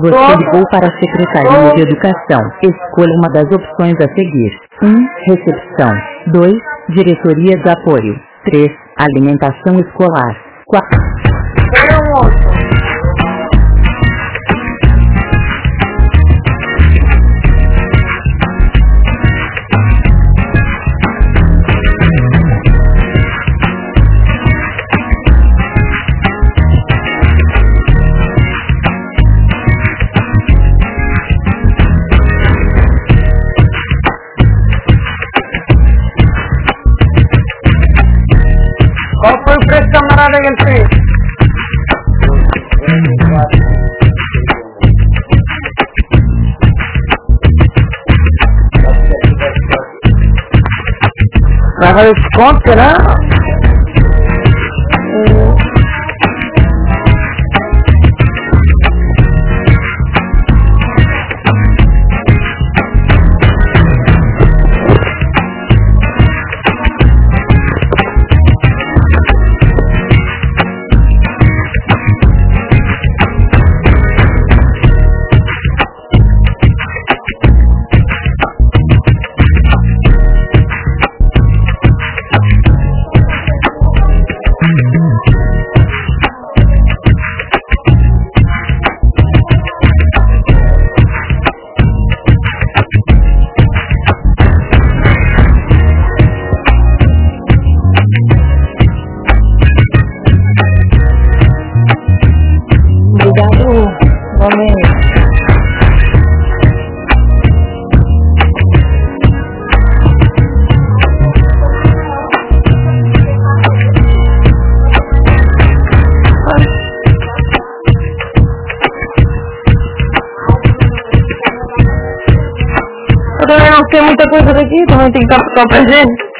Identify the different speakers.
Speaker 1: Você ligou para a Secretaria de Educação. Escolha uma das opções a seguir. 1. Recepção. 2. Diretoria de Apoio. 3. Alimentação escolar. 4.
Speaker 2: Qual foi o preço, camarada, que ele fez? Vai fazer desconto, será? Obrigado, homem. Eu também não sei muita coisa daqui, também tem que estar presente.